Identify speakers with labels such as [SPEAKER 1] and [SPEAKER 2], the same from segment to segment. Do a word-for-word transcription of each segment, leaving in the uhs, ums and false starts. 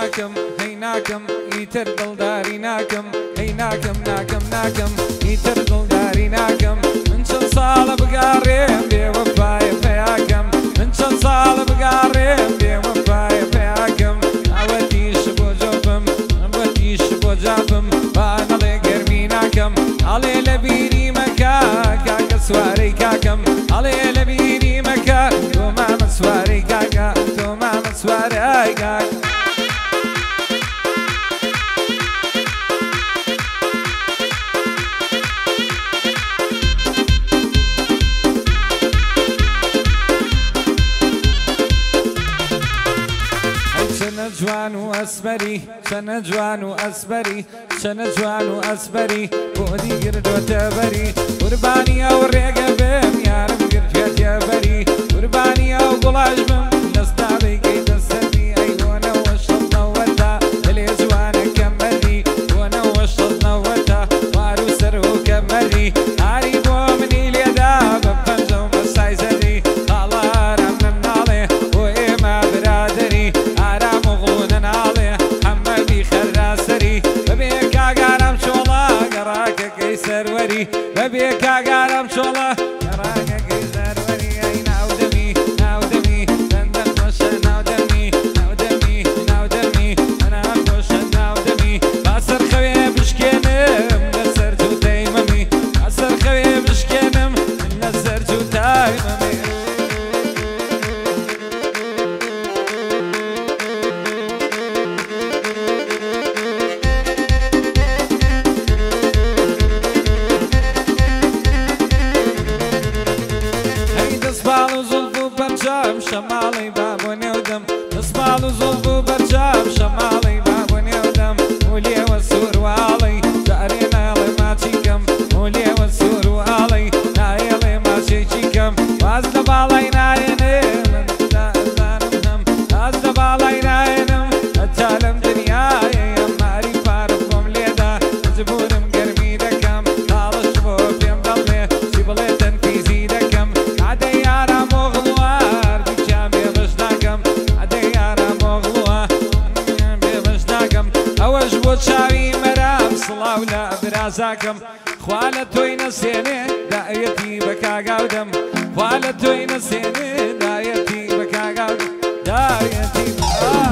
[SPEAKER 1] ناكم هي ناكم يتر دلداري ناكم هي ناكم ناكم ناكم يتر دلداري ناكم من شن صال بقارين بوفاي فياكم من شن صال بقارين بوفاي فياكم عوديش بوجوبم عوديش بوجابم وانا لقر ميناكم علي لبيني مكاكا كسواري كاكم علي لبيني مكا وما مسواري كاكا وما مسواري كاكا جوان وأسبري شن جوان وأسبري شن جوان وأسبري بودي قرد وتبري قرباني أو الرقبم يا رب قرد يا بري قرباني أو قلاج بم نستعبي كيد السبي أيونا وشطنا وتا اللي جوانا كمري وانا وشطنا وتا وارو سرو كمري عريبو مني اليدا بفنجو مساي زري خالا رمنا نالي وإما برادري سروري ببيك عقارم شولا يراك كي سروري اي ناو دمي ناو دمي دندن وشا ناو دمي ناو دمي ناو دمي انا وشا ناو دمي باسر خوي بشكنم نسر جو تيممي باسر خوي بشكنم نسر جو تيممي شمالي بابو نودم نصبالو زلفو برجام شمالي بابو نودم ولي والسور وعلي دارينا يلي ما تشيكم ولي والسور وعلي نا يلي ما تشيكم وازد بالي ناينم زانم وازد بالي ناينم اتعلم دنياي يا ماري فارقكم ليدا زبونم قرمي دكم خالص شبوب يم ضلي سيبلي تنفيزي دكم عدي يارا مغلوة اوج بوشاوي مرام صلاولا برازاكم خواله توي نسيني دايتي بكا قاودم خواله توي نسيني دايتي بكا قاودم دايتي آه.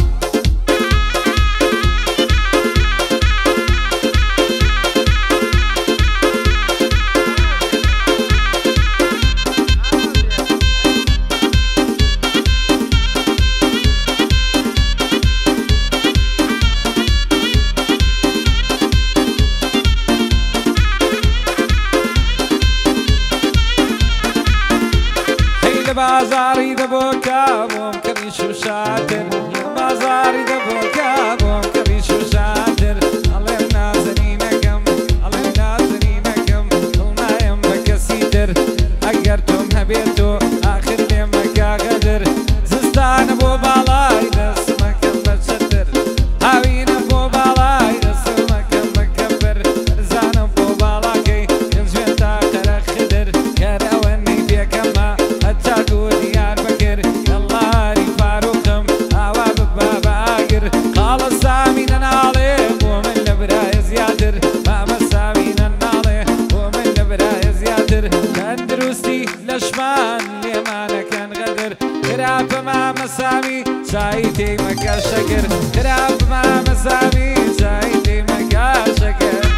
[SPEAKER 1] بازاري دبوكا بوم كريش وشاتر بازاري دبوكا بوم كريش وشاتر الله نازنينكم الله نازنينكم قلنا يم بكسيتر اقرتم هبيتو اخر لي مكا غدر زستان ابو بالاي دسمك بشتر هاوين ابو بالاي دسمك بكبر رزان ابو بالاكي يمزوين تاخر خدر كراوني بيكما تاكو ديار بكر يلا ري فاروقم اواب باباقر خالص سامين نالي ومن لبراي زيادر ماما سامين نالي ومن لبراي زيادر كان دروستي لشمان ليمانا كان غدر كراب ماما سامي شايتي مكا شكر كراب ماما سامي شايتي مكا شكر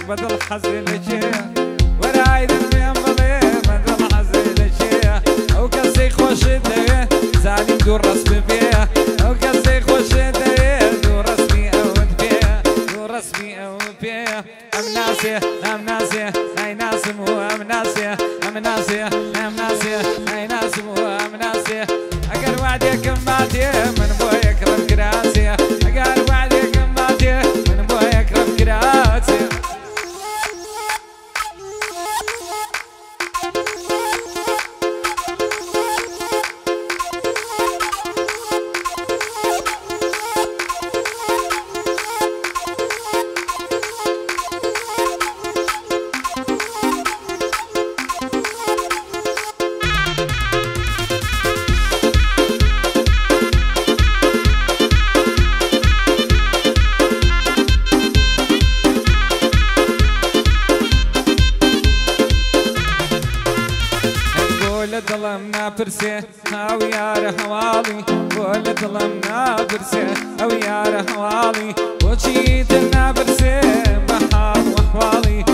[SPEAKER 1] بدل حزل شيء ورايد اليوم بلي بدل حزل شيء او كسي خوش ده زاني دور رسم فيها او كسي خوش ده دور رسمي او فيها دور رسمي او فيها ام ناسيه ام ناسيه اي ناس مو ام ناسيه ام ناسيه ام ناسيه اي ناس مو ام ناسيه اقر وعدك ماتي من بو يكرم كراسيه اقر وعدك ماتي من بو يكرم كراسيه ظلمنا برسي او يا حوالي ولا ظلمنا برسي او يا حوالي وجيتنا برسي بحال وحوالي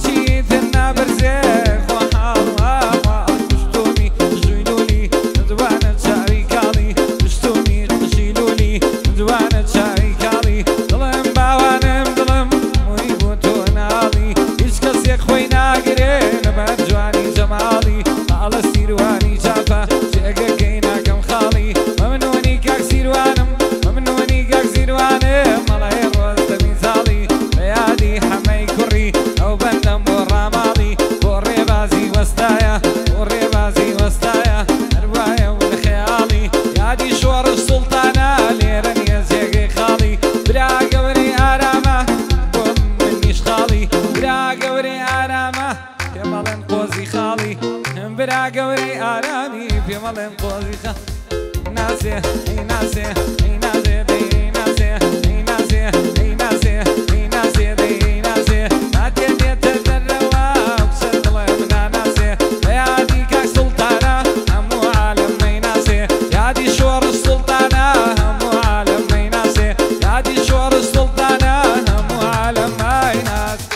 [SPEAKER 1] وجيتنا برسي وحال وحوالي اشتوني جيلولي دوانا شاريكالي اشتوني جيلولي دوانا شاريكالي ظلم باوانم ظلم ويبوتون علي ايش كسي خوينا قرين برجواني جمالي على سيرواني جافا شيقا كينا كم خالي ممنوني كاك سيروانم ممنوني كاك سيروانم الله يروز تميزالي بيادي حمي كري او بندم ورامالي وري بازي وستايا وري بازي وستايا رواية والخيالي يادي شور السلطانة ليرن يزيقي خالي بلا قوري آرامة بوم منيش خالي بلا قوري آرامة يا مالن قوزي خالي برا قوري آرامي في ملم قوزي خالي ناسي اي ناسي اي ناسي اي ناسي اي ناسي اي ناسي اي ناسي اي ناسي ناتي ديت الدروا بسد لمنا ناسي يادي كاك سلطانة همو عالم اي ناسي يادي شور السلطانة همو عالم اي ناسي يادي شور السلطانة همو عالم اي ناسي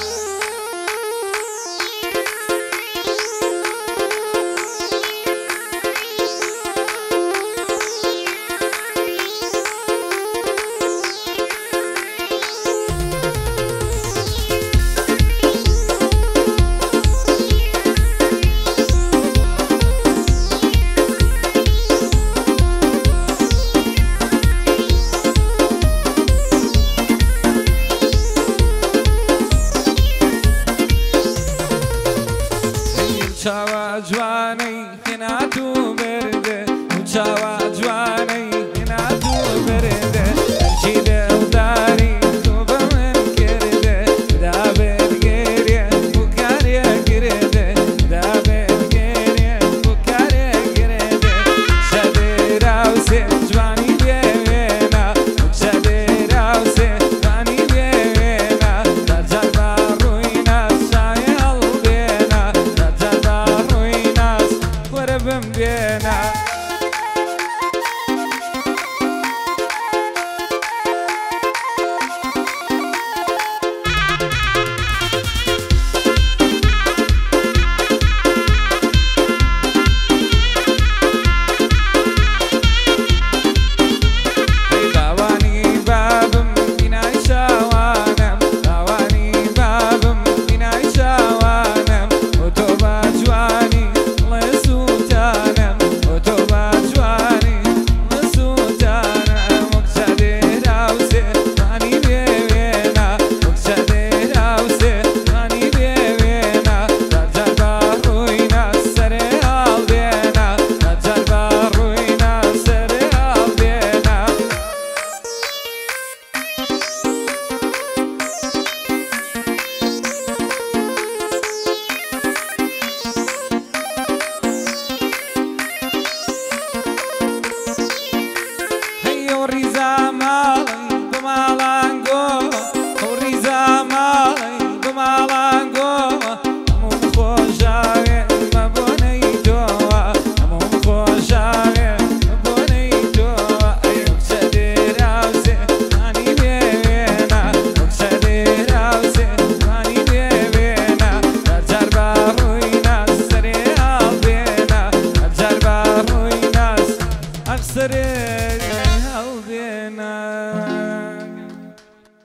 [SPEAKER 1] شاوا جواني هنا تو برده شاوا جواني هنا تو برده شيده وداري تو بمن كرده دابر غيري بوكاري كرده دابر غيري بوكاري كرده شدراوسي جواني بينا شدراوسي جواني بينا درجة روينا شاي قلبنا درجة روينا سري